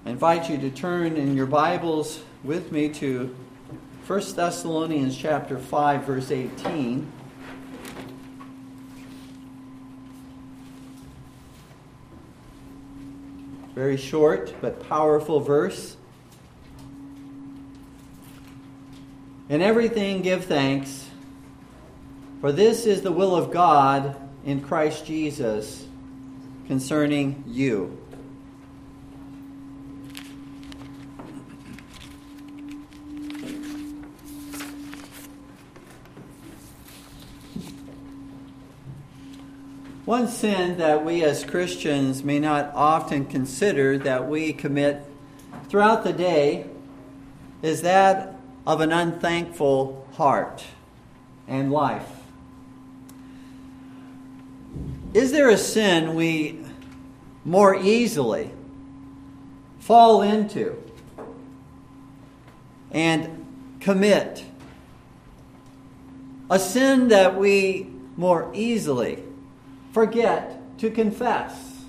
I invite you to turn in your Bibles with me to 1 Thessalonians chapter 5, verse 18. Very short but powerful verse. In everything give thanks, for this is the will of God in Christ Jesus concerning you. One sin that we as Christians may not often consider that we commit throughout the day is that of an unthankful heart and life. Is there a sin we more easily fall into and commit? A sin that we more easily forget to confess?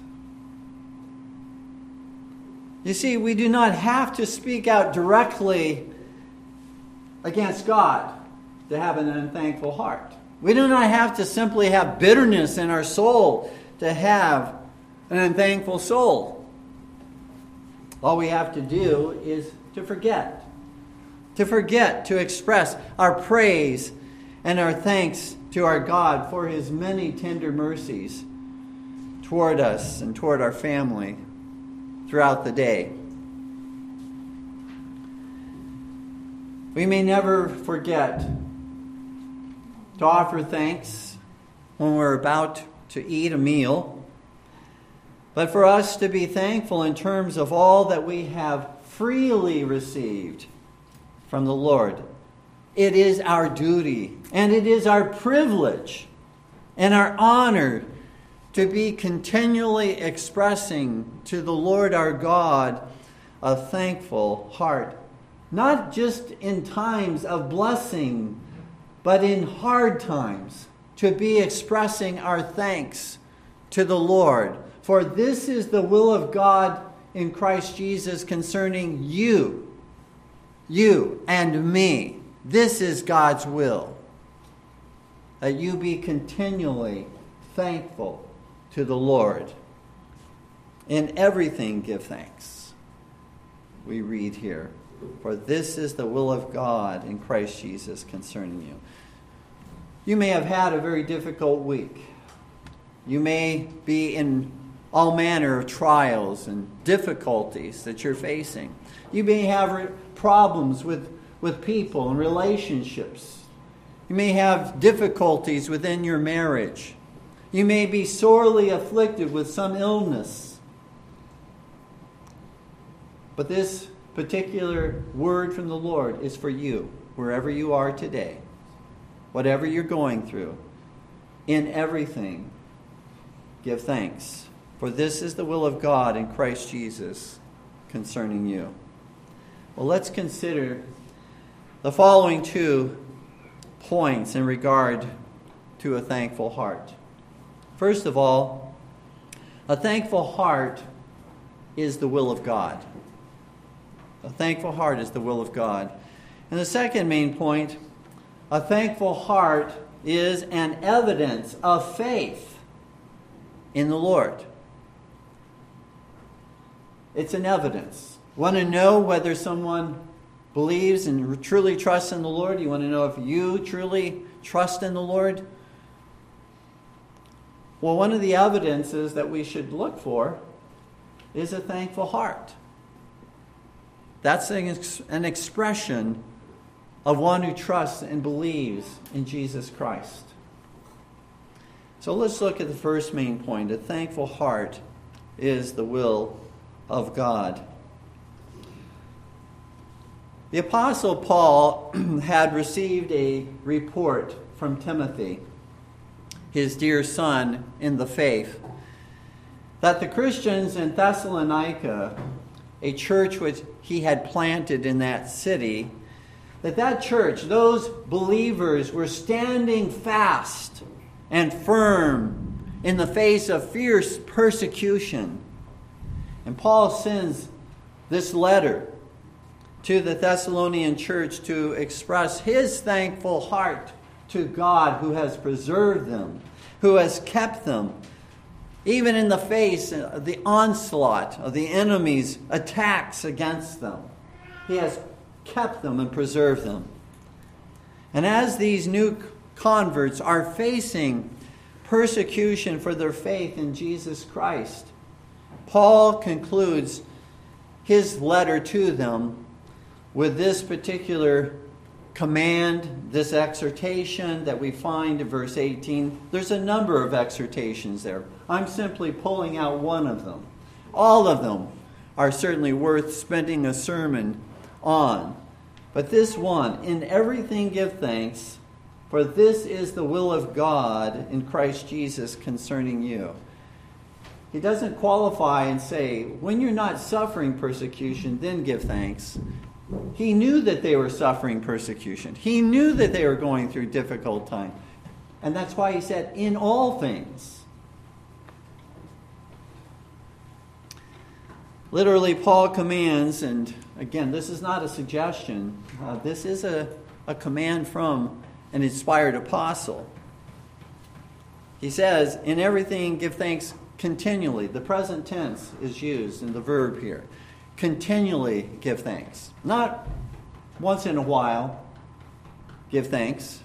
You see, we do not have to speak out directly against God to have an unthankful heart. We do not have to simply have bitterness in our soul to have an unthankful soul. All we have to do is to forget to express our praise and our thanks to our God for His many tender mercies toward us and toward our family throughout the day. We may never forget to offer thanks when we're about to eat a meal, but for us to be thankful in terms of all that we have freely received from the Lord. It is our duty and it is our privilege and our honor to be continually expressing to the Lord our God a thankful heart. Not just in times of blessing, but in hard times, to be expressing our thanks to the Lord. For this is the will of God in Christ Jesus concerning you and me. This is God's will, that you be continually thankful to the Lord. In everything give thanks, we read here. For this is the will of God in Christ Jesus concerning you. You may have had a very difficult week. You may be in all manner of trials and difficulties that you're facing. You may have problems with people and relationships. You may have difficulties within your marriage. You may be sorely afflicted with some illness. But this particular word from the Lord is for you, wherever you are today, whatever you're going through. In everything, give thanks, for this is the will of God in Christ Jesus concerning you. Well, let's consider the following 2 points in regard to a thankful heart. First of all, a thankful heart is the will of God. A thankful heart is the will of God. And the second main point, a thankful heart is an evidence of faith in the Lord. It's an evidence. Want to know whether someone believes and truly trusts in the Lord? You want to know if you truly trust in the Lord? Well, one of the evidences that we should look for is a thankful heart. That's an expression of one who trusts and believes in Jesus Christ. So let's look at the first main point. A thankful heart is the will of God. The Apostle Paul had received a report from Timothy, his dear son in the faith, that the Christians in Thessalonica, a church which he had planted in that city, that church, those believers were standing fast and firm in the face of fierce persecution. And Paul sends this letter to the Thessalonian church to express his thankful heart to God who has preserved them, who has kept them, even in the face of the onslaught of the enemy's attacks against them. He has kept them and preserved them. And as these new converts are facing persecution for their faith in Jesus Christ, Paul concludes his letter to them with this particular command, this exhortation that we find in verse 18. There's a number of exhortations there. I'm simply pulling out one of them. All of them are certainly worth spending a sermon on. But this one, in everything give thanks, for this is the will of God in Christ Jesus concerning you. He doesn't qualify and say, when you're not suffering persecution, then give thanks. He knew that they were suffering persecution. He knew that they were going through difficult times. And that's why he said, in all things. Literally, Paul commands, and again, this is not a suggestion. This is a command from an inspired apostle. He says, in everything give thanks continually. The present tense is used in the verb here. Continually give thanks. Not once in a while give thanks,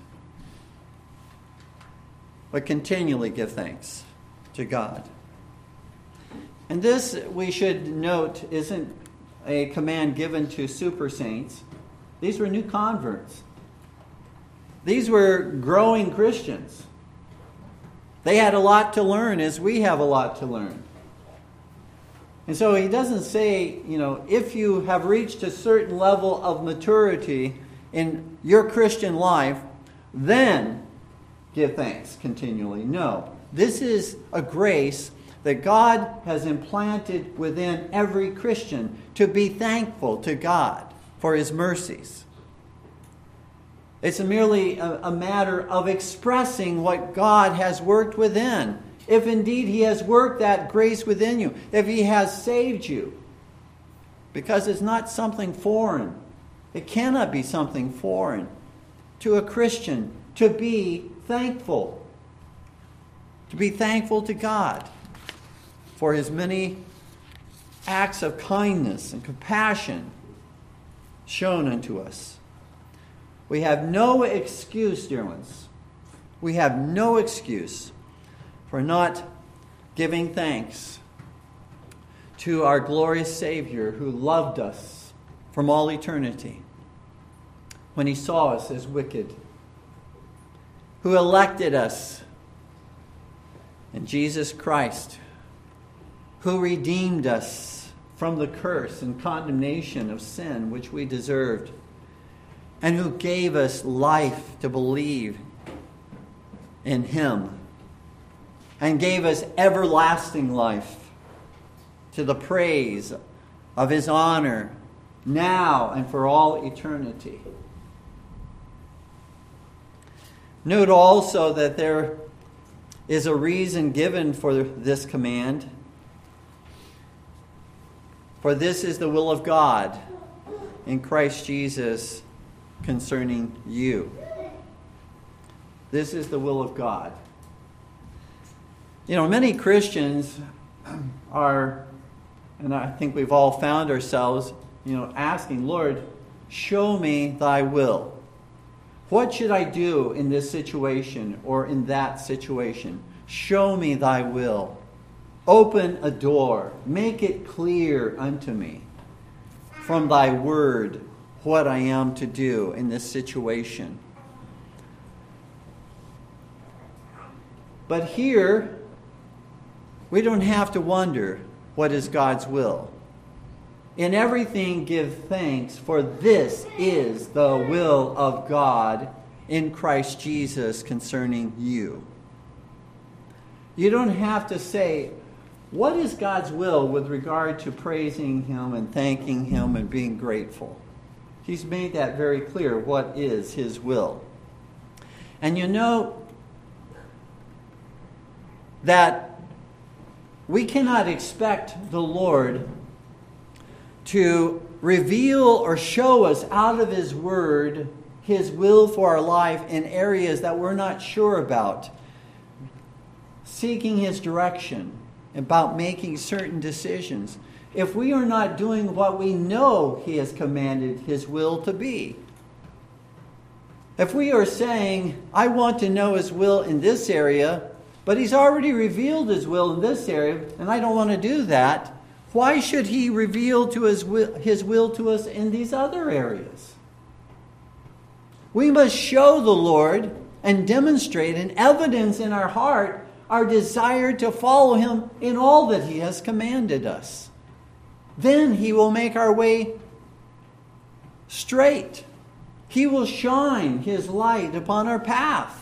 but continually give thanks to God. And this, we should note, isn't a command given to super saints. These were new converts. These were growing Christians. They had a lot to learn, as we have a lot to learn. And so he doesn't say, if you have reached a certain level of maturity in your Christian life, then give thanks continually. No. This is a grace that God has implanted within every Christian to be thankful to God for his mercies. It's merely a matter of expressing what God has worked within. If indeed he has worked that grace within you, if he has saved you. Because it's not something foreign. It cannot be something foreign to a Christian to be thankful. To be thankful to God for his many acts of kindness and compassion shown unto us. We have no excuse, dear ones. We have no excuse for not giving thanks to our glorious Savior who loved us from all eternity when he saw us as wicked, who elected us in Jesus Christ, who redeemed us from the curse and condemnation of sin which we deserved, and who gave us life to believe in him, and gave us everlasting life to the praise of his honor now and for all eternity. Note also that there is a reason given for this command. For this is the will of God in Christ Jesus concerning you. This is the will of God. Many Christians are, and I think we've all found ourselves, asking, Lord, show me thy will. What should I do in this situation or in that situation? Show me thy will. Open a door. Make it clear unto me from thy word what I am to do in this situation. But here, we don't have to wonder what is God's will. In everything give thanks, for this is the will of God in Christ Jesus concerning you. You don't have to say, what is God's will with regard to praising him and thanking him and being grateful? He's made that very clear, what is his will. And that we cannot expect the Lord to reveal or show us out of His Word His will for our life in areas that we're not sure about. Seeking His direction about making certain decisions. If we are not doing what we know He has commanded His will to be. If we are saying, I want to know His will in this area, but He's already revealed His will in this area, and I don't want to do that, why should He reveal to His will to us in these other areas? We must show the Lord and demonstrate and evidence in our heart our desire to follow Him in all that He has commanded us. Then He will make our way straight. He will shine His light upon our path.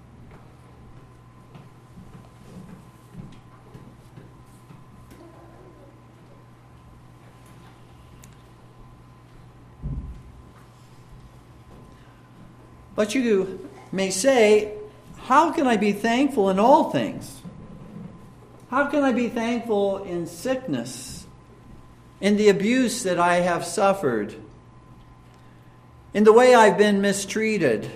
But you may say, how can I be thankful in all things? How can I be thankful in sickness, in the abuse that I have suffered, in the way I've been mistreated?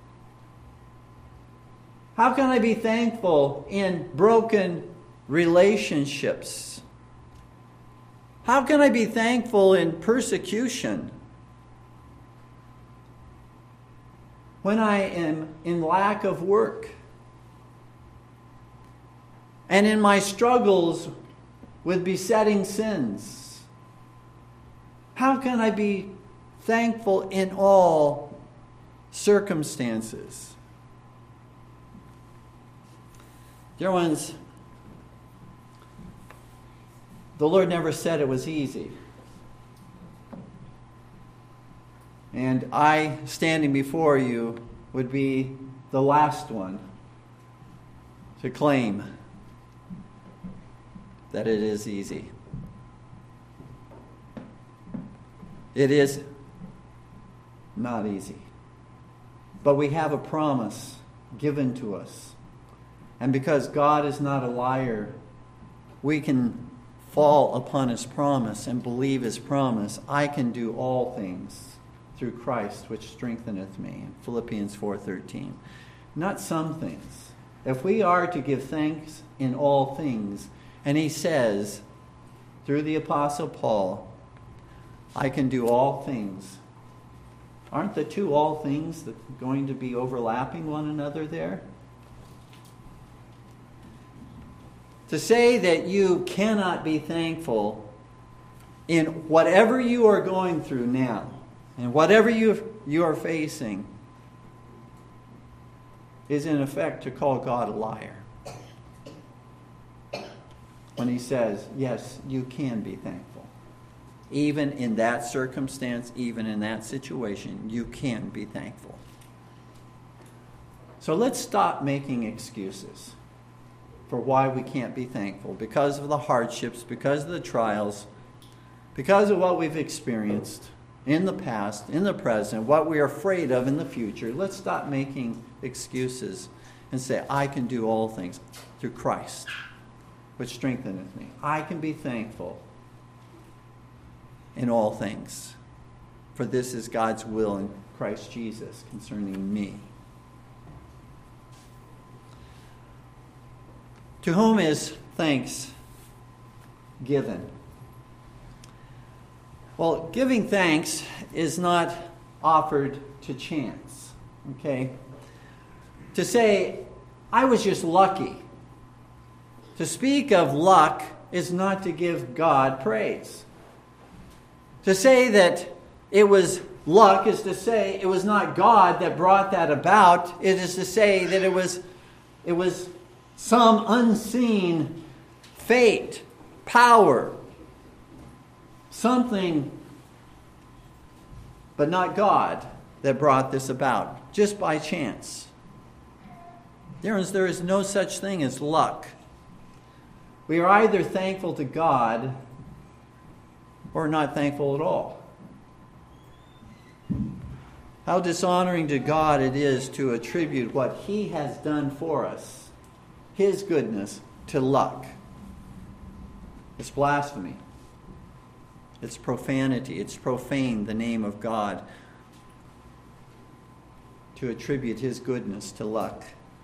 How can I be thankful in broken relationships? How can I be thankful in persecution? When I am in lack of work, and in my struggles with besetting sins, how can I be thankful in all circumstances? Dear ones, the Lord never said it was easy. And I, standing before you, would be the last one to claim that it is easy. It is not easy. But we have a promise given to us. And because God is not a liar, we can fall upon His promise and believe His promise. I can do all things through Christ, which strengtheneth me. Philippians 4:13. Not some things. If we are to give thanks in all things, and he says, through the Apostle Paul, I can do all things. Aren't the two all things that going to be overlapping one another there? To say that you cannot be thankful in whatever you are going through now, and whatever you are facing, is in effect to call God a liar. When he says, yes, you can be thankful. Even in that circumstance, even in that situation, you can be thankful. So let's stop making excuses for why we can't be thankful. Because of the hardships, because of the trials, because of what we've experienced in the past, in the present, what we are afraid of in the future. Let's stop making excuses and say, I can do all things through Christ, which strengtheneth me. I can be thankful in all things, for this is God's will in Christ Jesus concerning me. To whom is thanks given? Well, giving thanks is not offered to chance. Okay? To say, I was just lucky. To speak of luck is not to give God praise. To say that it was luck is to say it was not God that brought that about. It is to say that it was some unseen fate, power, something, but not God, that brought this about, just by chance. There is no such thing as luck. We are either thankful to God or not thankful at all. How dishonoring to God it is to attribute what He has done for us, His goodness, to luck. It's blasphemy. It's profanity. It's profane the name of God to attribute his goodness to luck.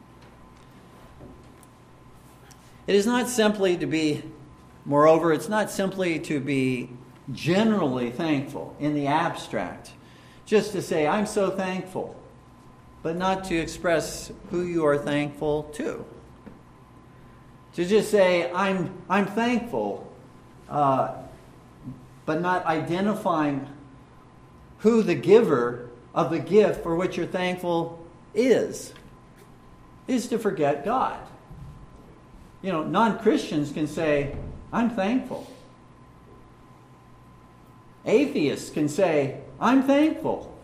It is not simply to be, moreover, it's not simply to be generally thankful in the abstract. Just to say, I'm so thankful, but not to express who you are thankful to. To just say, I'm thankful, but not identifying who the giver of the gift for which you're thankful is to forget God. Non-Christians can say, I'm thankful. Atheists can say, I'm thankful.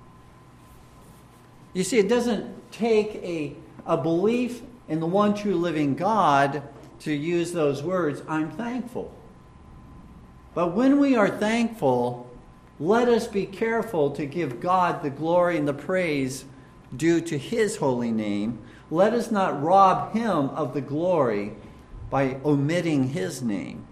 You see, it doesn't take a belief in the one true living God to use those words, I'm thankful. But when we are thankful, let us be careful to give God the glory and the praise due to his holy name. Let us not rob him of the glory by omitting his name.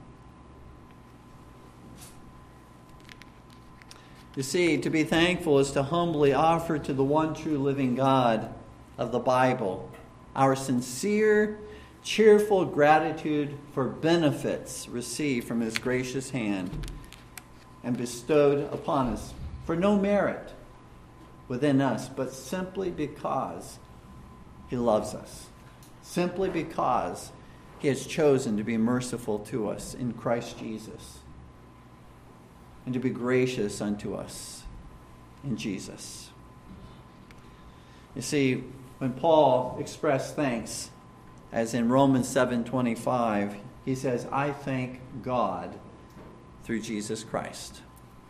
You see, to be thankful is to humbly offer to the one true living God of the Bible our sincere, cheerful gratitude for benefits received from his gracious hand and bestowed upon us for no merit within us, but simply because he loves us. Simply because he has chosen to be merciful to us in Christ Jesus and to be gracious unto us in Jesus. You see, when Paul expressed thanks, as in Romans 7:25, he says, I thank God through Jesus Christ.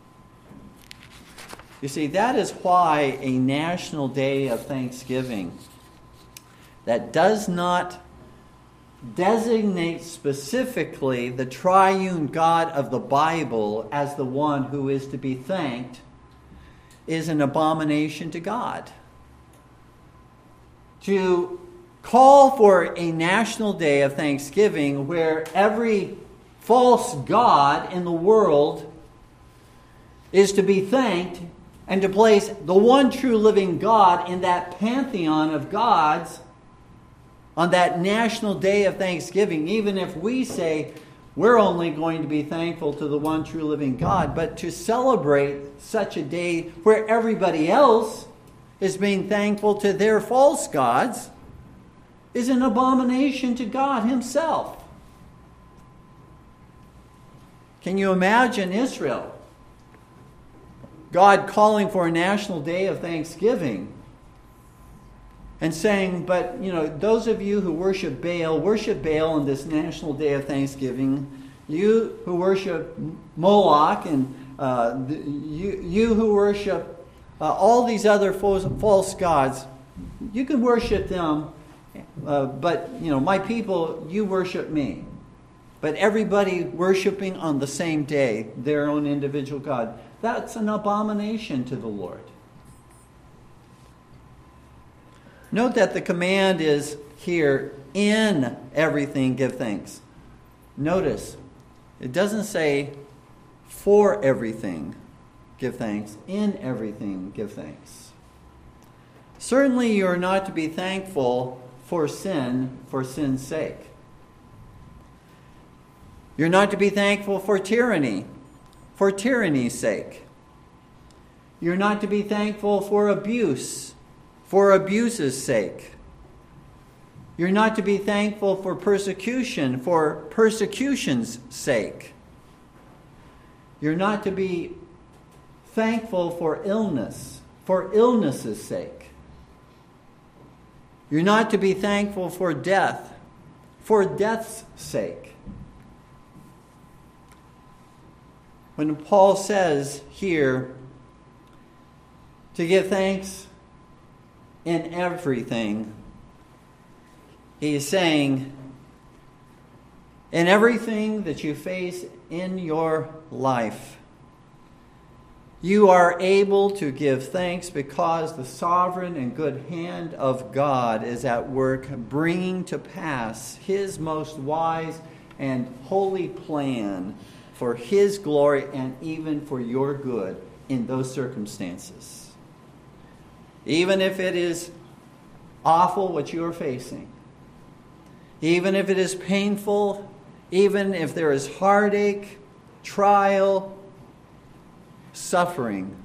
You see, that is why a national day of thanksgiving that does not designate specifically the triune God of the Bible as the one who is to be thanked is an abomination to God. To call for a national day of thanksgiving where every false god in the world is to be thanked and to place the one true living God in that pantheon of gods on that national day of thanksgiving, even if we say we're only going to be thankful to the one true living God, but to celebrate such a day where everybody else is being thankful to their false gods is an abomination to God himself. Can you imagine Israel? God calling for a national day of thanksgiving and saying, but, those of you who worship Baal on this national day of thanksgiving. You who worship Moloch and you who worship all these other false gods, you can worship them, but, my people, you worship me. But everybody worshiping on the same day their own individual God, that's an abomination to the Lord. Note that the command is here, in everything give thanks. Notice, it doesn't say for everything give thanks. In everything give thanks. Certainly you are not to be thankful for sin's sake. You're not to be thankful for tyranny's sake. You're not to be thankful for abuse's sake. You're not to be thankful for persecution's sake. You're not to be thankful for illness's sake. You're not to be thankful for death's sake. When Paul says here to give thanks in everything, he is saying, in everything that you face in your life, you are able to give thanks because the sovereign and good hand of God is at work, bringing to pass his most wise and holy plan for His glory and even for your good in those circumstances. Even if it is awful what you are facing, even if it is painful, even if there is heartache, trial, suffering,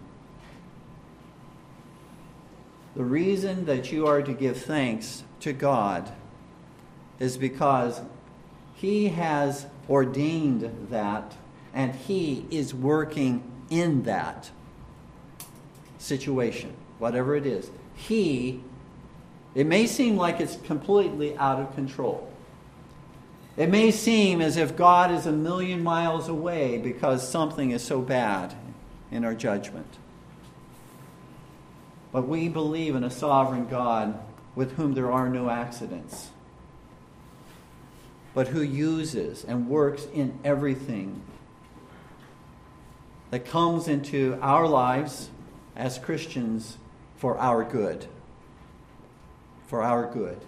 the reason that you are to give thanks to God is because He has ordained that, and He is working in that situation, whatever it is. It may seem like it's completely out of control. It may seem as if God is a million miles away because something is so bad in our judgment. But we believe in a sovereign God with whom there are no accidents, but who uses and works in everything that comes into our lives as Christians for our good. For our good.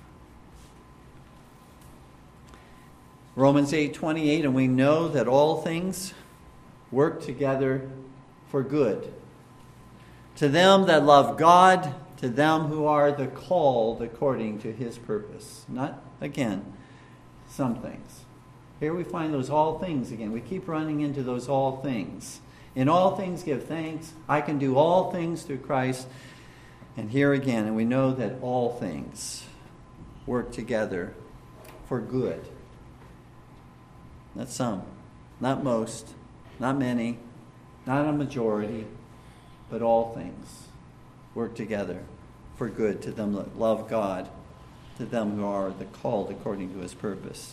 Romans 8:28, and we know that all things work together for good. To them that love God, to them who are the called according to His purpose. Not, again, some things. Here we find those all things again. We keep running into those all things. In all things give thanks. I can do all things through Christ. And here again, and we know that all things work together for good. Not some, not most, not many, not a majority, but all things work together for good to them that love God, to them who are the called according to His purpose.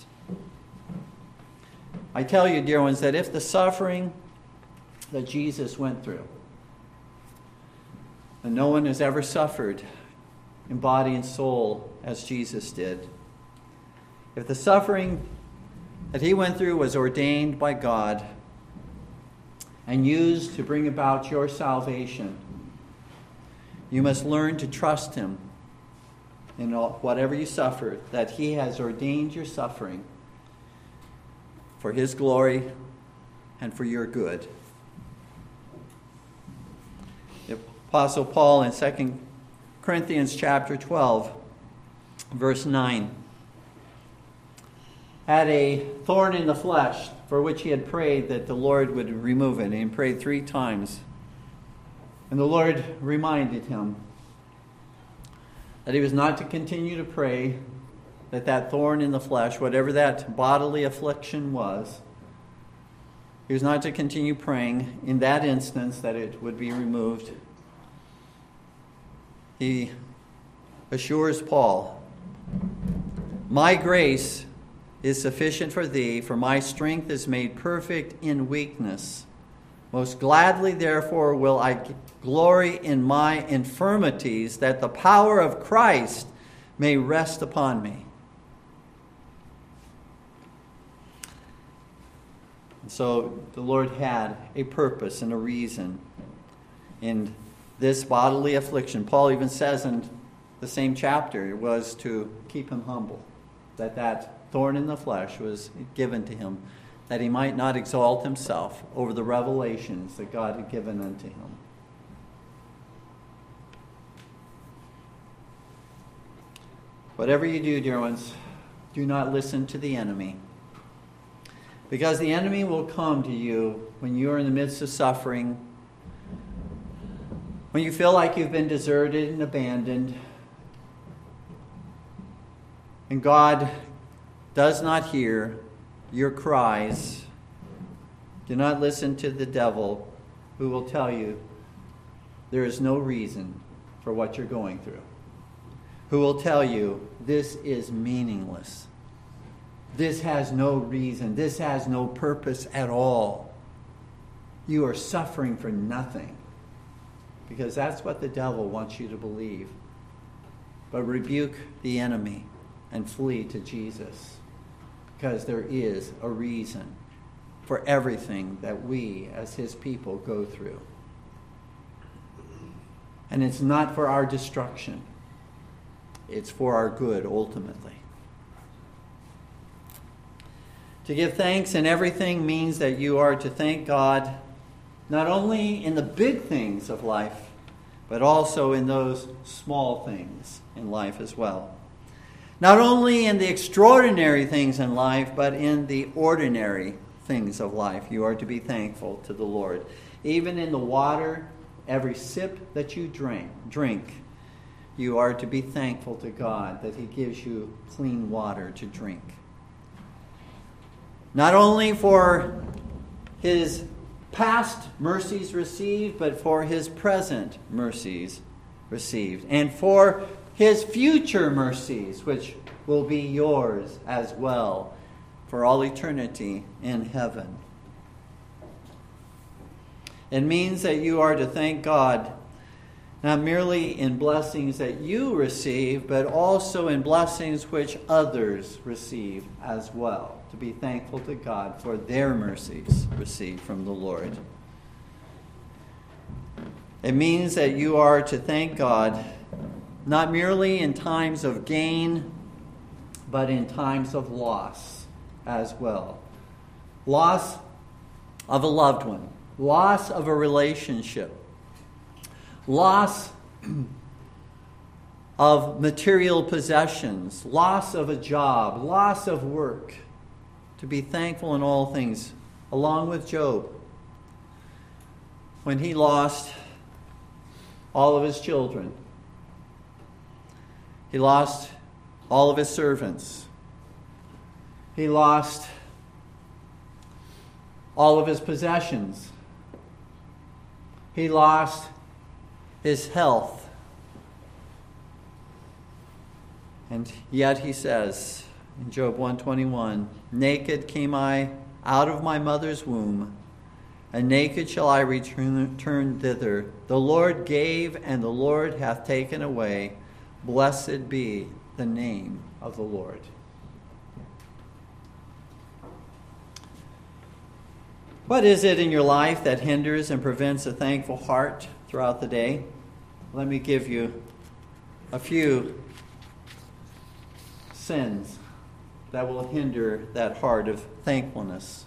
I tell you, dear ones, that if the suffering that Jesus went through, and no one has ever suffered in body and soul as Jesus did, if the suffering that He went through was ordained by God and used to bring about your salvation, you must learn to trust Him in whatever you suffer, that He has ordained your suffering for His glory and for your good. The Apostle Paul in 2 Corinthians chapter 12, verse 9, had a thorn in the flesh for which he had prayed that the Lord would remove it. And he prayed 3 times. And the Lord reminded him that he was not to continue to pray that thorn in the flesh, whatever that bodily affliction was, he was not to continue praying in that instance that it would be removed. He assures Paul, "My grace is sufficient for thee, for my strength is made perfect in weakness. Most gladly, therefore, will I glory in my infirmities, that the power of Christ may rest upon me." And so the Lord had a purpose and a reason in this bodily affliction. Paul even says in the same chapter, it was to keep him humble, that thorn in the flesh was given to him, that he might not exalt himself over the revelations that God had given unto him. Whatever you do, dear ones, do not listen to the enemy. Because the enemy will come to you when you are in the midst of suffering, when you feel like you've been deserted and abandoned, and God does not hear your cries. Do not listen to the devil, who will tell you there is no reason for what you're going through, who will tell you this is meaningless. This has no reason. This has no purpose at all. You are suffering for nothing. Because that's what the devil wants you to believe. But rebuke the enemy and flee to Jesus. Because there is a reason for everything that we as His people go through. And it's not for our destruction. It's for our good ultimately. To give thanks in everything means that you are to thank God not only in the big things of life, but also in those small things in life as well. Not only in the extraordinary things in life, but in the ordinary things of life, you are to be thankful to the Lord. Even in the water, every sip that you drink, you are to be thankful to God that He gives you clean water to drink. Not only for His past mercies received, but for His present mercies received. And for His future mercies, which will be yours as well for all eternity in heaven. It means that you are to thank God not merely in blessings that you receive, but also in blessings which others receive as well. To be thankful to God for their mercies received from the Lord. It means that you are to thank God not merely in times of gain, but in times of loss as well. Loss of a loved one, loss of a relationship, loss of material possessions, loss of a job, loss of work. To be thankful in all things, along with Job, when he lost all of his children. He lost all of his servants. He lost all of his possessions. He lost his health. And yet he says in Job 121, "Naked came I out of my mother's womb, and naked shall I return thither. The Lord gave, and the Lord hath taken away. Blessed be the name of the Lord." What is it in your life that hinders and prevents a thankful heart throughout the day? Let me give you a few sins that will hinder that heart of thankfulness.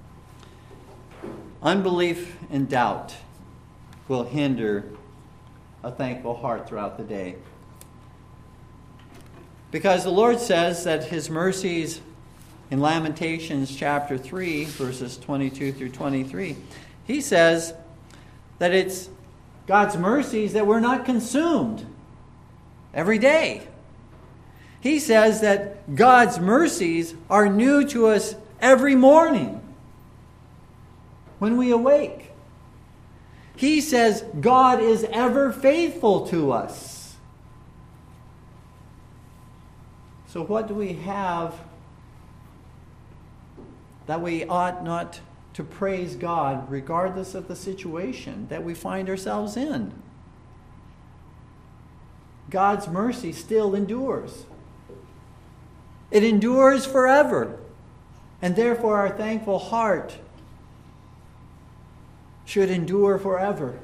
Unbelief and doubt will hinder a thankful heart throughout the day. Because the Lord says that His mercies in Lamentations chapter 3, verses 22 through 23, He says that it's God's mercies that we're not consumed every day. He says that God's mercies are new to us every morning when we awake. He says God is ever faithful to us. So what do we have that we ought not to praise God regardless of the situation that we find ourselves in? God's mercy still endures. It endures forever. And therefore our thankful heart should endure forever.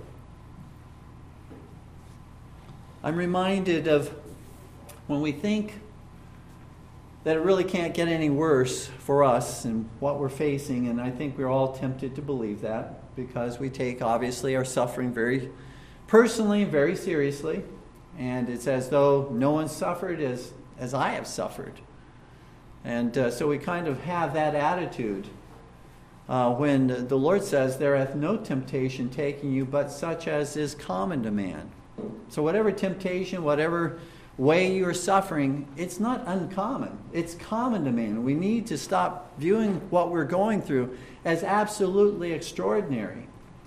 I'm reminded of when we think that it really can't get any worse for us and what we're facing, and I think we're all tempted to believe that because we take, obviously, our suffering very personally and very seriously, and it's as though no one suffered as I have suffered. And so we kind of have that attitude when the Lord says, "There hath no temptation taken you but such as is common to man." So whatever temptation, whatever way you are suffering, it's not uncommon. It's common to man. We need to stop viewing what we're going through as absolutely extraordinary.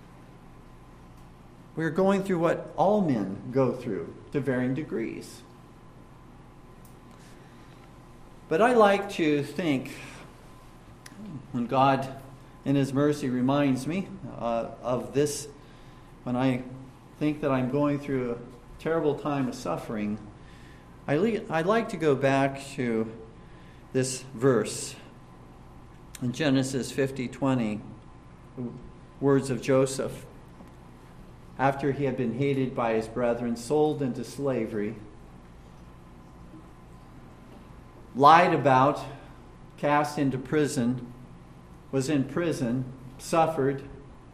We're going through what all men go through to varying degrees. But I like to think, when God in His mercy reminds me of this, when I think that I'm going through a terrible time of suffering, I'd like to go back to this verse in Genesis 50:20, words of Joseph. After he had been hated by his brethren, sold into slavery, lied about, cast into prison, was in prison, suffered.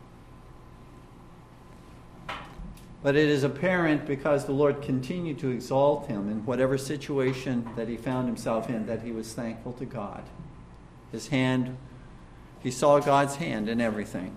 But it is apparent, because the Lord continued to exalt him in whatever situation that he found himself in, that he was thankful to God. His hand, he saw God's hand in everything.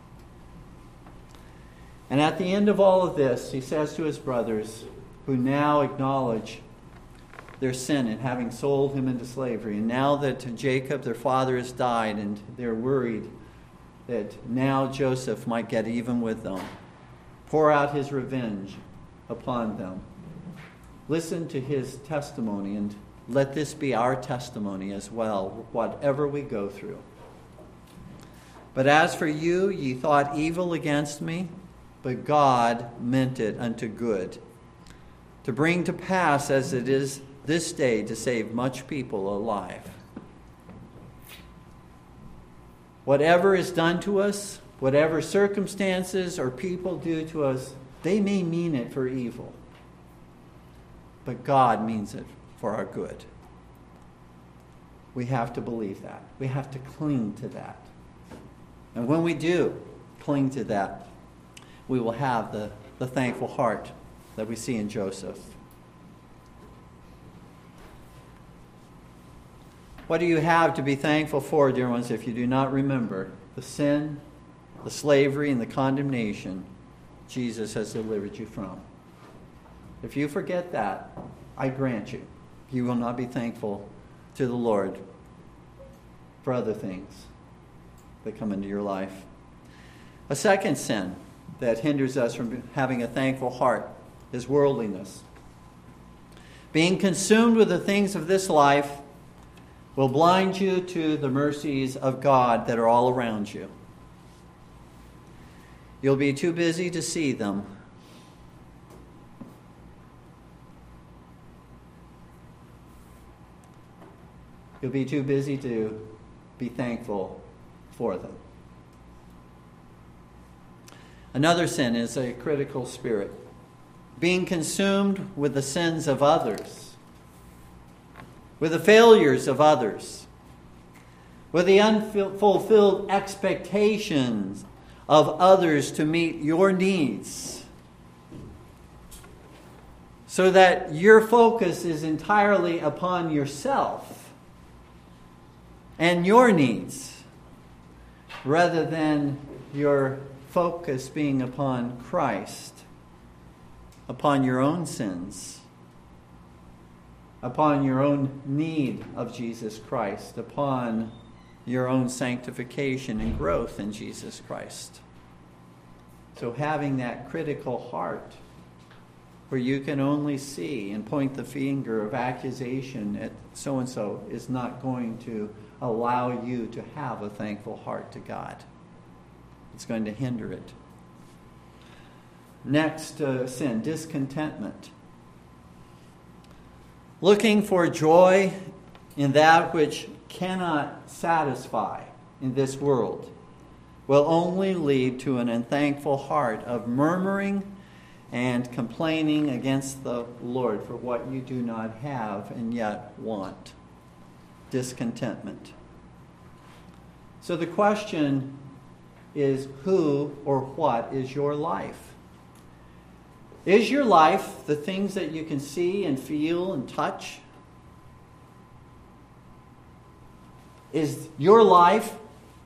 And at the end of all of this, he says to his brothers, who now acknowledge their sin in having sold him into slavery, and now that Jacob, their father, has died, and they're worried that now Joseph might get even with them, pour out his revenge upon them. Listen to his testimony, and let this be our testimony as well, whatever we go through. But as for you, ye thought evil against me, but God meant it unto good, to bring to pass as it is this day, to save much people alive. Whatever is done to us, whatever circumstances or people do to us, they may mean it for evil, but God means it for our good. We have to believe that. We have to cling to that. And when we do cling to that, we will have the thankful heart that we see in Joseph. What do you have to be thankful for, dear ones, if you do not remember the sin, the slavery, and the condemnation Jesus has delivered you from? If you forget that, I grant you will not be thankful to the Lord for other things that come into your life. A second sin that hinders us from having a thankful heart is worldliness. Being consumed with the things of this life will blind you to the mercies of God that are all around you. You'll be too busy to see them. You'll be too busy to be thankful for them. Another sin is a critical spirit. Being consumed with the sins of others, with the failures of others, with the unfulfilled expectations of others to meet your needs, so that your focus is entirely upon yourself and your needs, rather than your focus being upon Christ, upon your own sins, upon your own need of Jesus Christ, upon your own sanctification and growth in Jesus Christ. So having that critical heart where you can only see and point the finger of accusation at so-and-so is not going to allow you to have a thankful heart to God. It's going to hinder it. Next sin, discontentment. Looking for joy in that which cannot satisfy in this world will only lead to an unthankful heart of murmuring and complaining against the Lord for what you do not have and yet want. Discontentment. So the question is, who or what is your life? Is your life the things that you can see and feel and touch? Is your life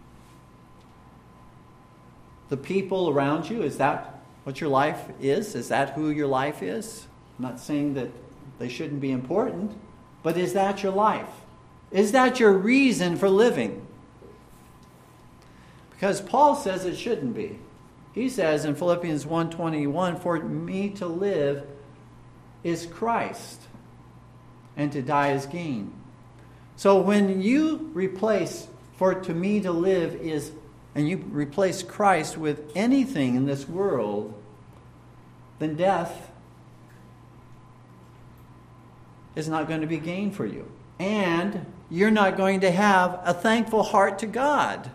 the people around you? Is that what your life is? Is that who your life is? I'm not saying that they shouldn't be important, but is that your life? Is that your reason for living? Because Paul says it shouldn't be. He says in Philippians 1:21, "For me to live is Christ, and to die is gain." So when you replace "for to me to live is," and you replace Christ with anything in this world, then death is not going to be gain for you. And you're not going to have a thankful heart to God,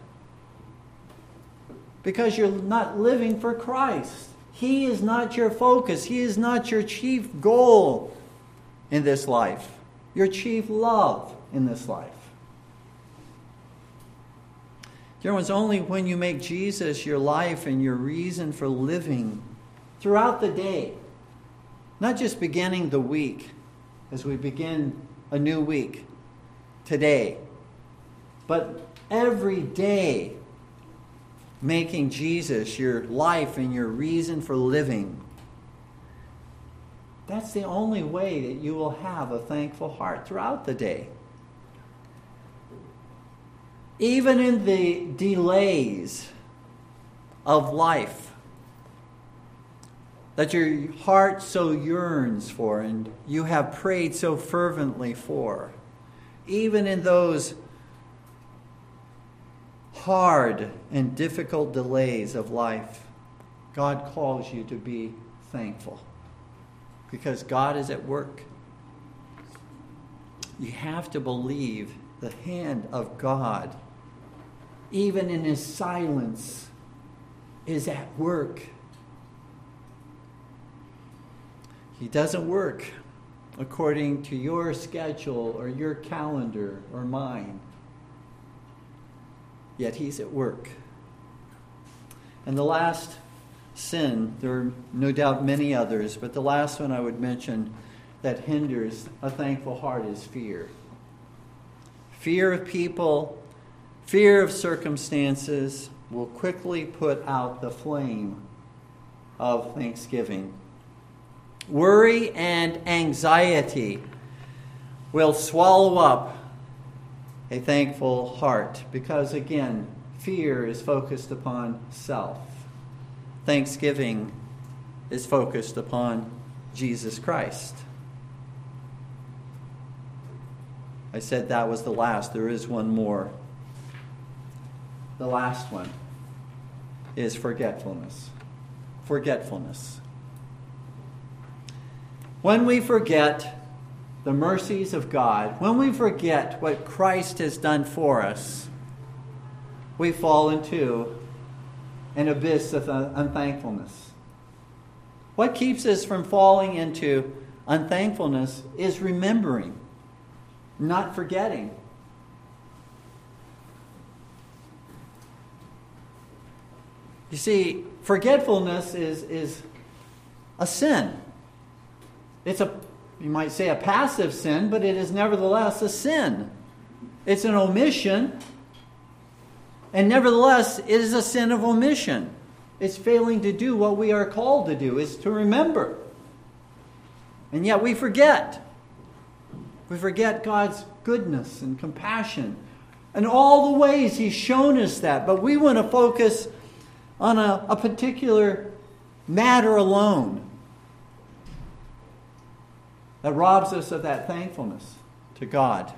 because you're not living for Christ. He is not your focus. He is not your chief goal in this life, your chief love in this life. Dear ones, only when you make Jesus your life and your reason for living throughout the day, not just beginning the week as we begin a new week today, but every day making Jesus your life and your reason for living. That's the only way that you will have a thankful heart throughout the day. Even in the delays of life that your heart so yearns for and you have prayed so fervently for, even in those hard and difficult delays of life, God calls you to be thankful because God is at work. You have to believe the hand of God, even in His silence, is at work. He doesn't work according to your schedule or your calendar or mine. Yet He's at work. And the last sin, there are no doubt many others, but the last one I would mention that hinders a thankful heart is fear. Fear of people, fear of circumstances will quickly put out the flame of thanksgiving. Worry and anxiety will swallow up a thankful heart because, again, fear is focused upon self. Thanksgiving is focused upon Jesus Christ. I said that was the last. There is one more. The last one is forgetfulness. Forgetfulness. When we forget the mercies of God, when we forget what Christ has done for us, we fall into an abyss of unthankfulness. What keeps us from falling into unthankfulness is remembering, not forgetting. You see, forgetfulness is a sin. It's you might say a passive sin, but it is nevertheless a sin. It's an omission, and nevertheless it is a sin of omission. It's failing to do what we are called to do, is to remember. And yet we forget. We forget God's goodness and compassion and all the ways He's shown us that. But we want to focus on a particular matter alone that robs us of that thankfulness to God.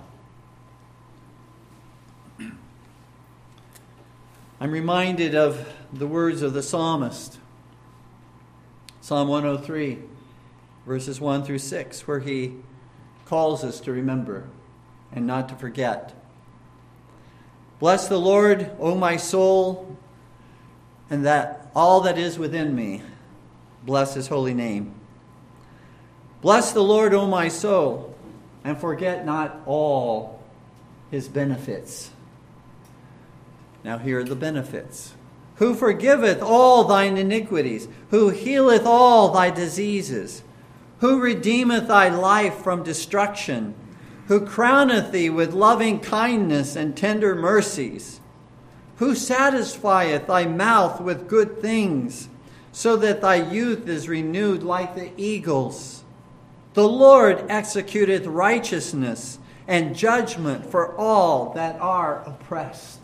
I'm reminded of the words of the psalmist, Psalm 103, verses 1 through 6, where he calls us to remember and not to forget. Bless the Lord, O my soul, and that all that is within me. Bless His holy name. Bless the Lord, O my soul, and forget not all His benefits. Now here are the benefits. Who forgiveth all thine iniquities, who healeth all thy diseases, who redeemeth thy life from destruction, who crowneth thee with loving kindness and tender mercies, who satisfieth thy mouth with good things, so that thy youth is renewed like the eagles. The Lord executeth righteousness and judgment for all that are oppressed.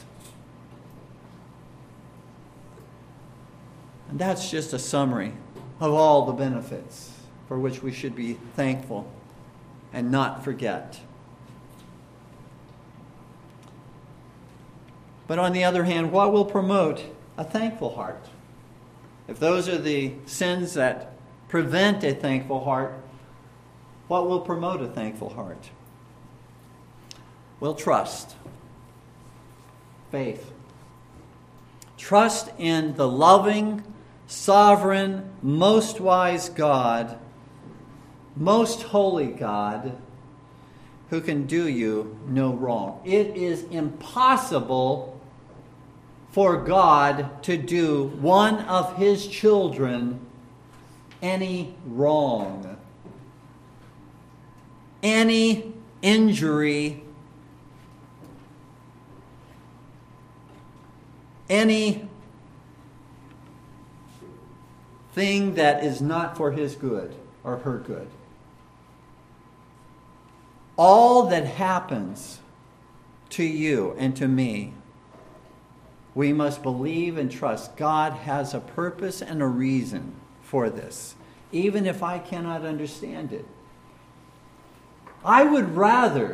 And that's just a summary of all the benefits for which we should be thankful and not forget. But on the other hand, what will promote a thankful heart? If those are the sins that prevent a thankful heart, what will promote a thankful heart? Well, trust. Faith. Trust in the loving, sovereign, most wise God, most holy God, who can do you no wrong. It is impossible for God to do one of His children any wrong, any injury, any thing that is not for his good or her good. All that happens to you and to me, we must believe and trust God has a purpose and a reason for this, even if I cannot understand it. I would rather,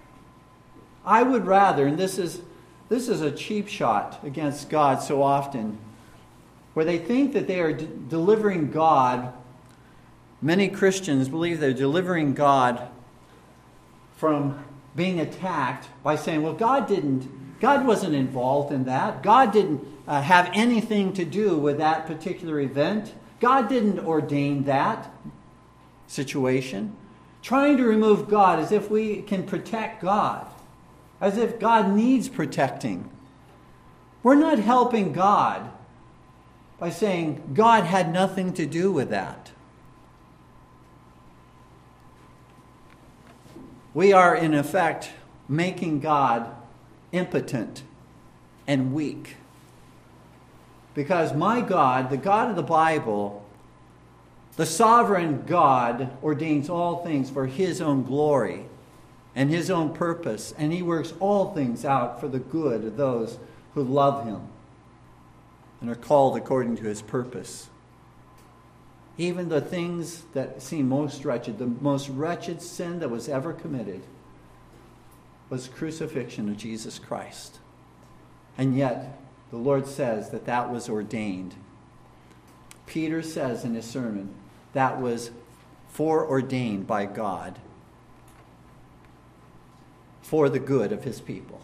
and this is a cheap shot against God so often, where they think that they are delivering God. Many Christians believe they're delivering God from being attacked by saying, well, God wasn't involved in that. God didn't have anything to do with that particular event. God didn't ordain that situation. Trying to remove God as if we can protect God, as if God needs protecting. We're not helping God by saying God had nothing to do with that. We are, in effect, making God impotent and weak. Because my God, the God of the Bible, the sovereign God, ordains all things for His own glory and His own purpose, and He works all things out for the good of those who love Him and are called according to His purpose. Even the things that seem most wretched, the most wretched sin that was ever committed was crucifixion of Jesus Christ. And yet, the Lord says that that was ordained. Peter says in his sermon, that was foreordained by God for the good of His people.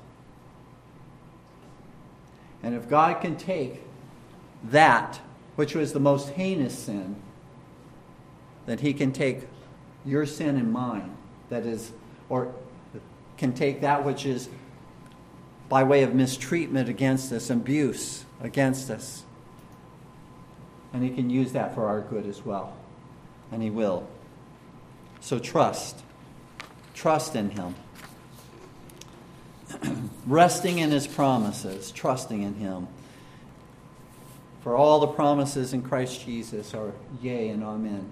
And if God can take that, which was the most heinous sin, that He can take your sin and mine, that is, or can take that which is by way of mistreatment against us, abuse against us, and He can use that for our good as well. And He will. So trust in Him. Resting in His promises, trusting in Him. For all the promises in Christ Jesus are yea and amen.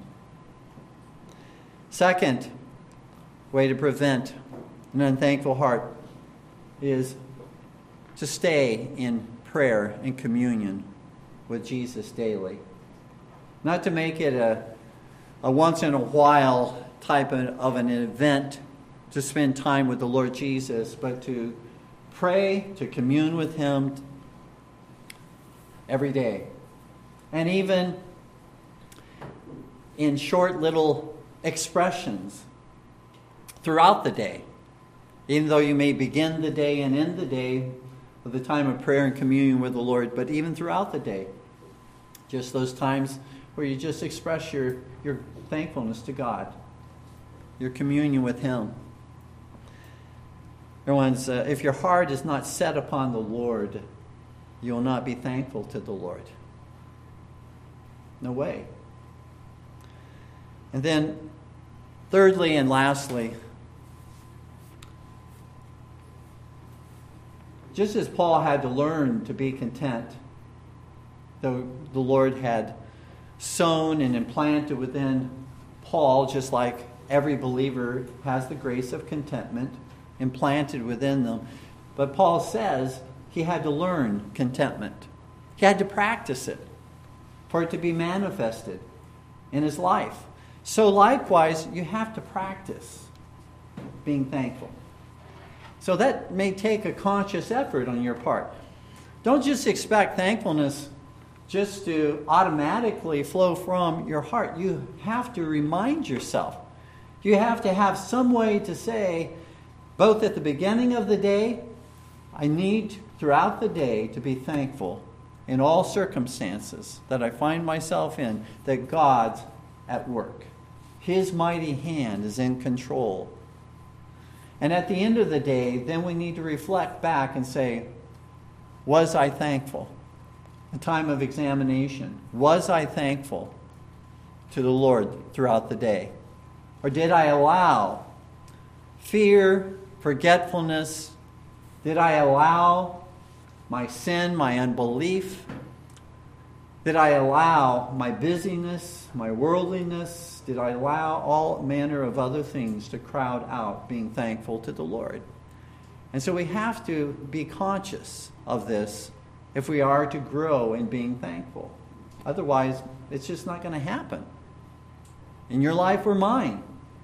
Second way to prevent an unthankful heart is to stay in prayer and communion with Jesus daily. Not to make it a once in a while type of an event to spend time with the Lord Jesus, but to pray, to commune with Him every day. And even in short little expressions throughout the day. Even though you may begin the day and end the day with the time of prayer and communion with the Lord, but even throughout the day, just those times where you just express your thankfulness to God, your communion with Him. Everyone's, if your heart is not set upon the Lord, you will not be thankful to the Lord. No way. And then, thirdly and lastly, just as Paul had to learn to be content, though the Lord had sown and implanted within Paul, just like every believer has the grace of contentment implanted within them. But Paul says he had to learn contentment. He had to practice it for it to be manifested in his life. So likewise, you have to practice being thankful. So that may take a conscious effort on your part. Don't just expect thankfulness just to automatically flow from your heart. You have to remind yourself. You have to have some way to say, both at the beginning of the day, I need throughout the day to be thankful in all circumstances that I find myself in, that God's at work. His mighty hand is in control. And at the end of the day, then we need to reflect back and say, Was I thankful? A time of examination. Was I thankful to the Lord throughout the day? Or did I allow fear, forgetfulness? Did I allow my sin, my unbelief? Did I allow my busyness, my worldliness? Did I allow all manner of other things to crowd out being thankful to the Lord? And so we have to be conscious of this if we are to grow in being thankful. Otherwise, it's just not going to happen in your life or mine.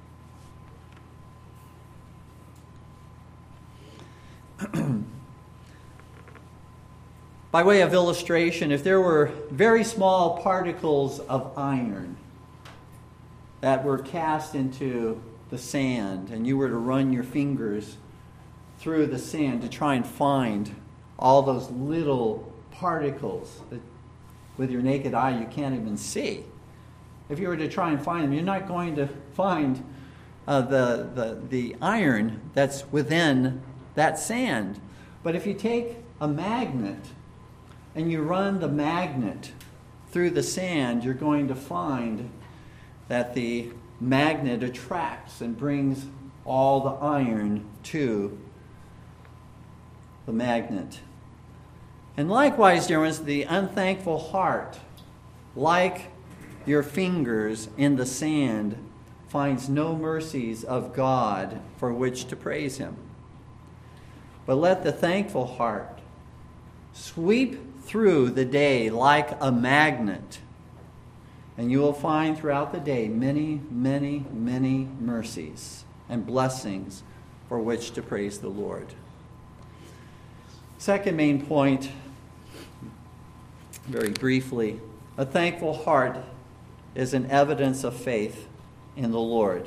By way of illustration, if there were very small particles of iron that were cast into the sand, and you were to run your fingers through the sand to try and find all those little particles that with your naked eye you can't even see. If you were to try and find them, you're not going to find the iron that's within that sand. But if you take a magnet and you run the magnet through the sand, you're going to find that the magnet attracts and brings all the iron to the magnet. And likewise, dear ones, the unthankful heart, like your fingers in the sand, finds no mercies of God for which to praise Him. But let the thankful heart sweep through the day like a magnet, and you will find throughout the day many, many, many mercies and blessings for which to praise the Lord. Second main point, very briefly, a thankful heart is an evidence of faith in the Lord.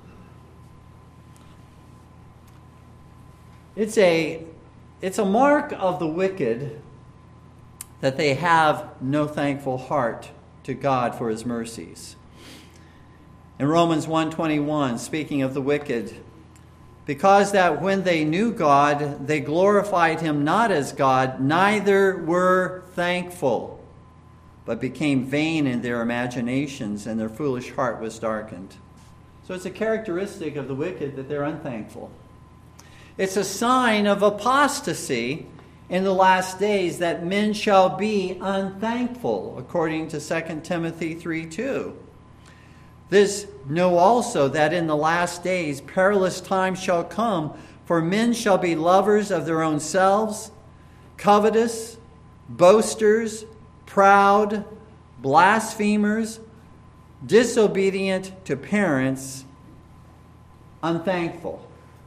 It's a mark of the wicked that they have no thankful heart to God for His mercies. In Romans 1:21, speaking of the wicked, because that when they knew God, they glorified Him not as God, neither were thankful, but became vain in their imaginations, and their foolish heart was darkened. So it's a characteristic of the wicked that they're unthankful. It's a sign of apostasy in the last days that men shall be unthankful, according to 2 Timothy 3:2. This know also that in the last days perilous times shall come, for men shall be lovers of their own selves, covetous, boasters, proud, blasphemers, disobedient to parents, unthankful.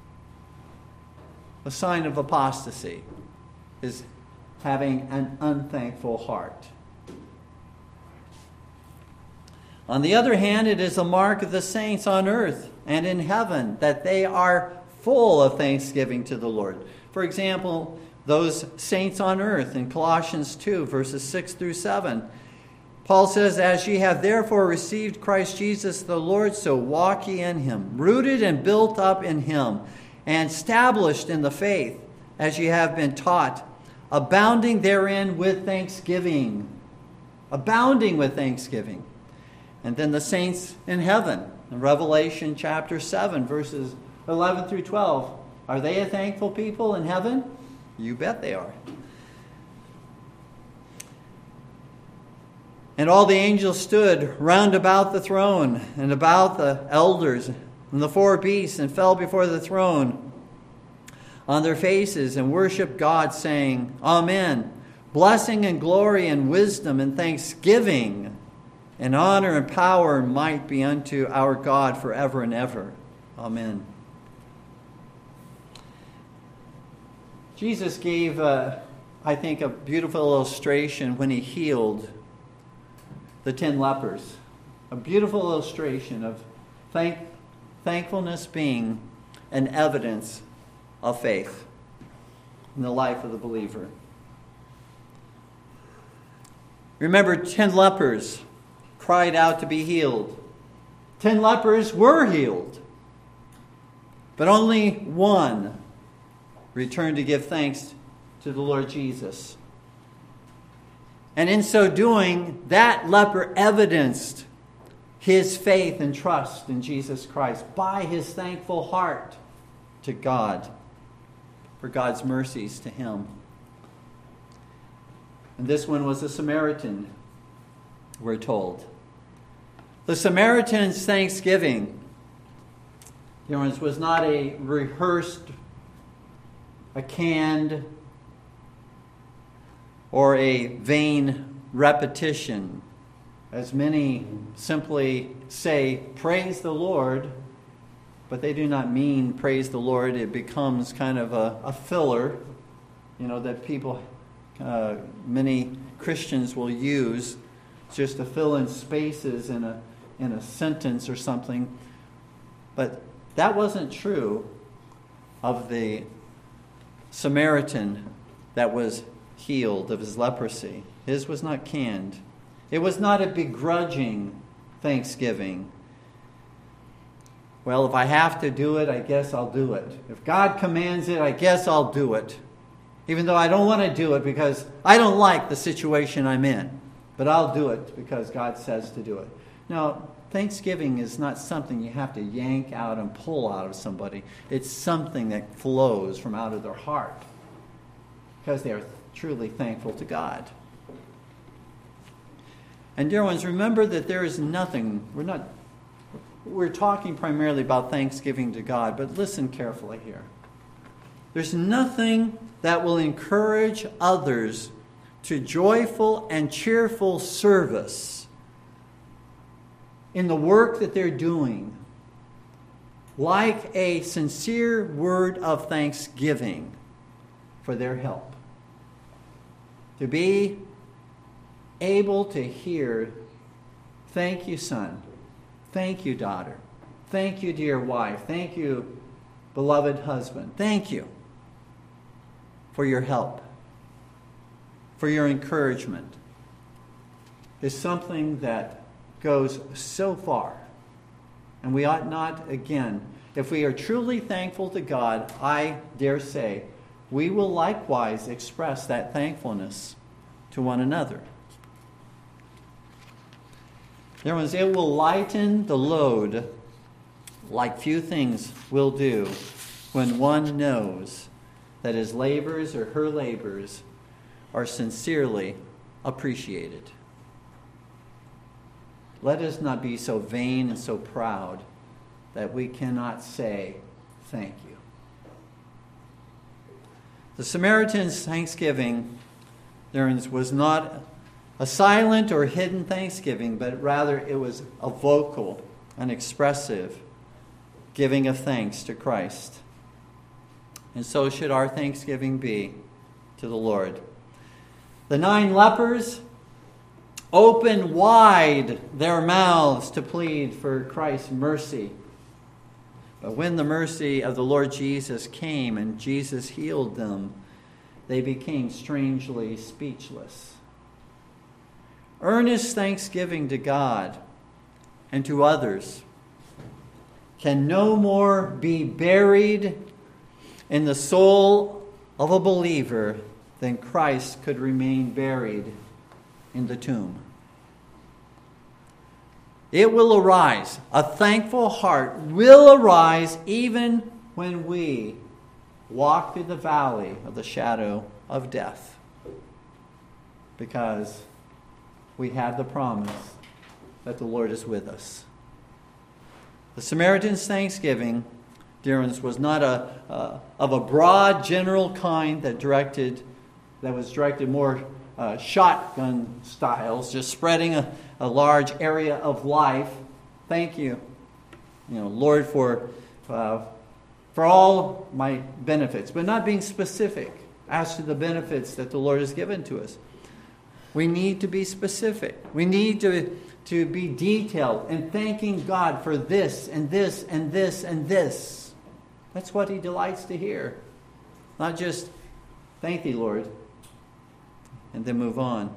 A sign of apostasy is having an unthankful heart. On the other hand, it is a mark of the saints on earth and in heaven that they are full of thanksgiving to the Lord. For example, those saints on earth in Colossians 2, verses 6 through 7. Paul says, as ye have therefore received Christ Jesus the Lord, so walk ye in Him, rooted and built up in Him, and established in the faith, as ye have been taught, abounding therein with thanksgiving. Abounding with thanksgiving. And then the saints in heaven, in Revelation chapter 7, verses 11 through 12. Are they a thankful people in heaven? You bet they are. And all the angels stood round about the throne and about the elders and the four beasts, and fell before the throne on their faces and worshiped God, saying, Amen. Blessing and glory and wisdom and thanksgiving and honor and power and might be unto our God forever and ever. Amen. Jesus gave, I think, a beautiful illustration when He healed the 10 lepers. A beautiful illustration of thankfulness being an evidence of faith in the life of the believer. Remember, 10 lepers cried out to be healed. 10 lepers were healed. But only one returned to give thanks to the Lord Jesus. And in so doing, that leper evidenced his faith and trust in Jesus Christ by his thankful heart to God for God's mercies to him. And this one was a Samaritan, we're told. The Samaritan's thanksgiving, was not a rehearsed, a canned, or a vain repetition, as many simply say, praise the Lord, but they do not mean praise the Lord. It becomes kind of a filler, that people, many Christians will use just to fill in spaces in a sentence or something. But that wasn't true of the Samaritan that was healed of his leprosy. His was not canned. It was not a begrudging thanksgiving. Well, if I have to do it, I guess I'll do it. If God commands it, I guess I'll do it. Even though I don't want to do it because I don't like the situation I'm in. But I'll do it because God says to do it. Now, thanksgiving is not something you have to yank out and pull out of somebody. It's something that flows from out of their heart because they are truly thankful to God. And dear ones, remember that there is nothing, we're talking primarily about thanksgiving to God, but listen carefully here. There's nothing that will encourage others to joyful and cheerful service in the work that they're doing like a sincere word of thanksgiving for their help. To be able to hear, thank you, son. Thank you, daughter. Thank you, dear wife. Thank you, beloved husband. Thank you for your help, for your encouragement, is something that goes so far. And we ought not, again, if we are truly thankful to God, I dare say, we will likewise express that thankfulness to one another. It will lighten the load like few things will do when one knows that his labors or her labors are sincerely appreciated. Let us not be so vain and so proud that we cannot say thank you. The Samaritan's thanksgiving was not a silent or hidden thanksgiving, but rather it was a vocal, an expressive giving of thanks to Christ. And so should our thanksgiving be to the Lord. The 9 lepers opened wide their mouths to plead for Christ's mercy. But when the mercy of the Lord Jesus came and Jesus healed them, they became strangely speechless. Earnest thanksgiving to God and to others can no more be buried in the soul of a believer than Christ could remain buried in the tomb. It will arise. A thankful heart will arise even when we walk through the valley of the shadow of death, because we have the promise that the Lord is with us. The Samaritan's thanksgiving, dear ones, was not of a broad, general kind that was directed more shotgun styles, just spreading a large area of life. Thank you, Lord, for all my benefits, but not being specific as to the benefits that the Lord has given to us. We need to be specific. We need to be detailed and thanking God for this and this and this and this. That's what He delights to hear. Not just, thank Thee, Lord, and then move on.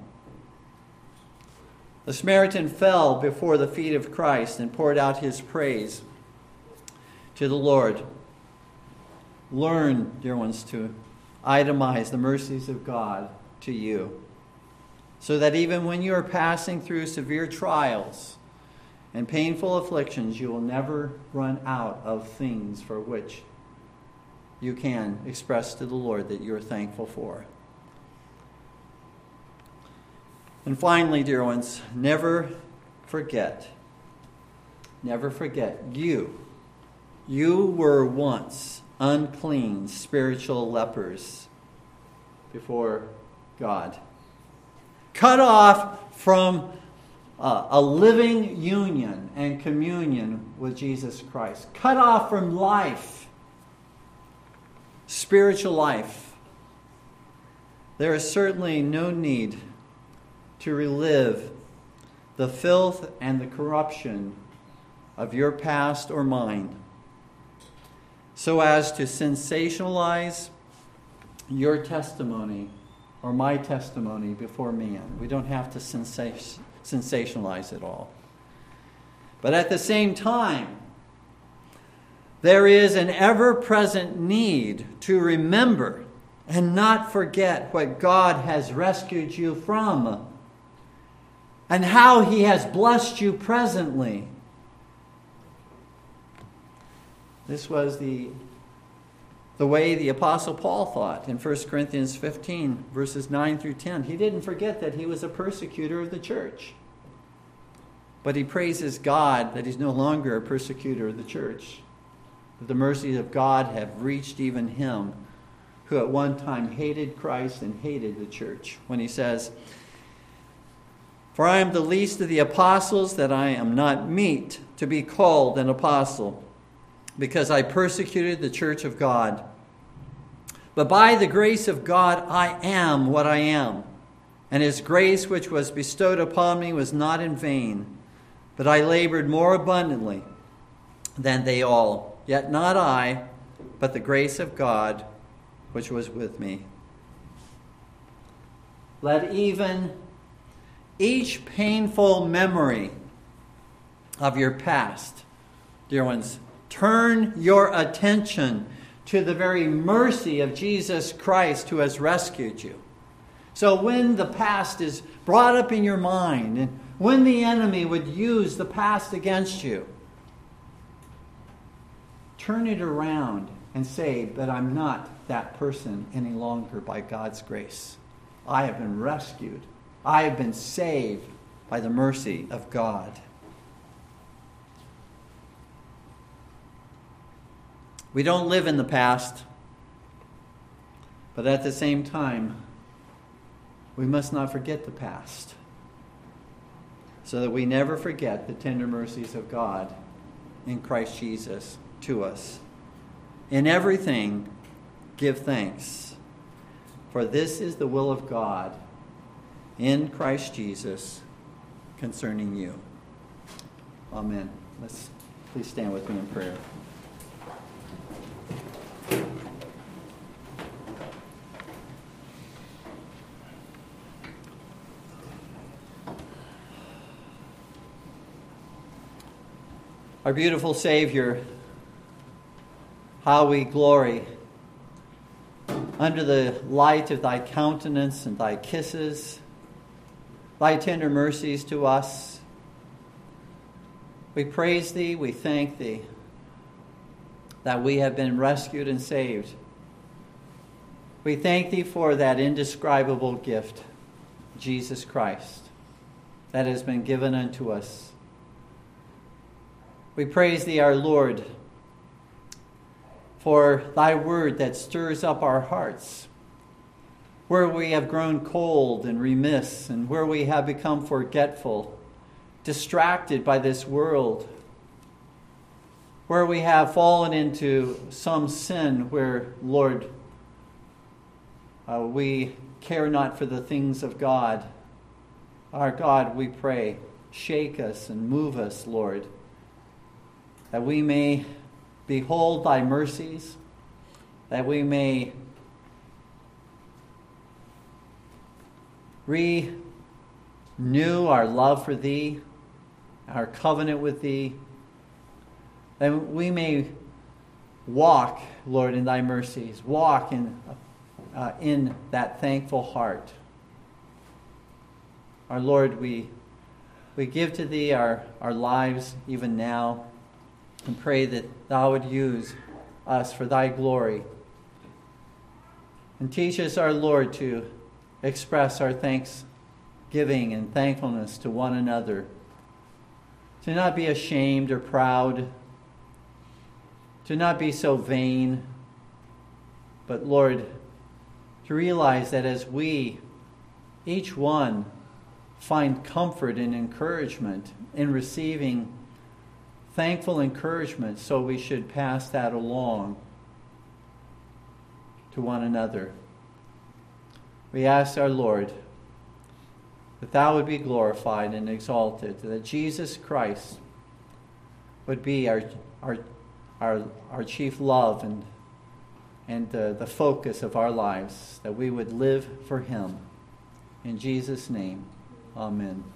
The Samaritan fell before the feet of Christ and poured out his praise to the Lord. Learn, dear ones, to itemize the mercies of God to you, so that even when you are passing through severe trials and painful afflictions, you will never run out of things for which you can express to the Lord that you're thankful for. And finally, dear ones, never forget, you were once unclean spiritual lepers before God, cut off from a living union and communion with Jesus Christ, cut off from life, spiritual life. There is certainly no need to relive the filth and the corruption of your past or mine, so as to sensationalize your testimony or my testimony before man. We don't have to sensationalize it all. But at the same time, there is an ever-present need to remember and not forget what God has rescued you from and how He has blessed you presently. This was the way the Apostle Paul thought in 1 Corinthians 15, verses 9 through 10. He didn't forget that he was a persecutor of the church. But he praises God that he's no longer a persecutor of the church. That the mercies of God have reached even him, who at one time hated Christ and hated the church. When he says, "For I am the least of the apostles, that I am not meet to be called an apostle, because I persecuted the church of God. But by the grace of God I am what I am. And His grace which was bestowed upon me was not in vain. But I labored more abundantly than they all. Yet not I, but the grace of God which was with me." Let even each painful memory of your past, dear ones, turn your attention to the very mercy of Jesus Christ who has rescued you. So when the past is brought up in your mind, and when the enemy would use the past against you, turn it around and say that I'm not that person any longer by God's grace. I have been rescued. I have been saved by the mercy of God. We don't live in the past, but at the same time, we must not forget the past, so that we never forget the tender mercies of God in Christ Jesus to us. In everything, give thanks, for this is the will of God in Christ Jesus concerning you. Amen. Let's please stand with me in prayer. Our beautiful Savior, how we glory under the light of Thy countenance and Thy kisses, Thy tender mercies to us. We praise Thee, we thank Thee that we have been rescued and saved. We thank Thee for that indescribable gift, Jesus Christ, that has been given unto us. We praise Thee, our Lord, for Thy word that stirs up our hearts, where we have grown cold and remiss, and where we have become forgetful, distracted by this world, where we have fallen into some sin where, Lord, we care not for the things of God. Our God, we pray, shake us and move us, Lord, that we may behold Thy mercies, that we may renew our love for Thee, our covenant with Thee, that we may walk, Lord, in Thy mercies, walk in in that thankful heart. Our Lord, we give to Thee our lives even now, and pray that Thou would use us for Thy glory. And teach us, our Lord, to express our thanksgiving and thankfulness to one another. To not be ashamed or proud. To not be so vain. But, Lord, to realize that as we, each one, find comfort and encouragement in receiving thankful encouragement, so we should pass that along to one another. We ask our Lord that Thou would be glorified and exalted, that Jesus Christ would be our chief love and the focus of our lives, that we would live for Him. In Jesus' name, amen.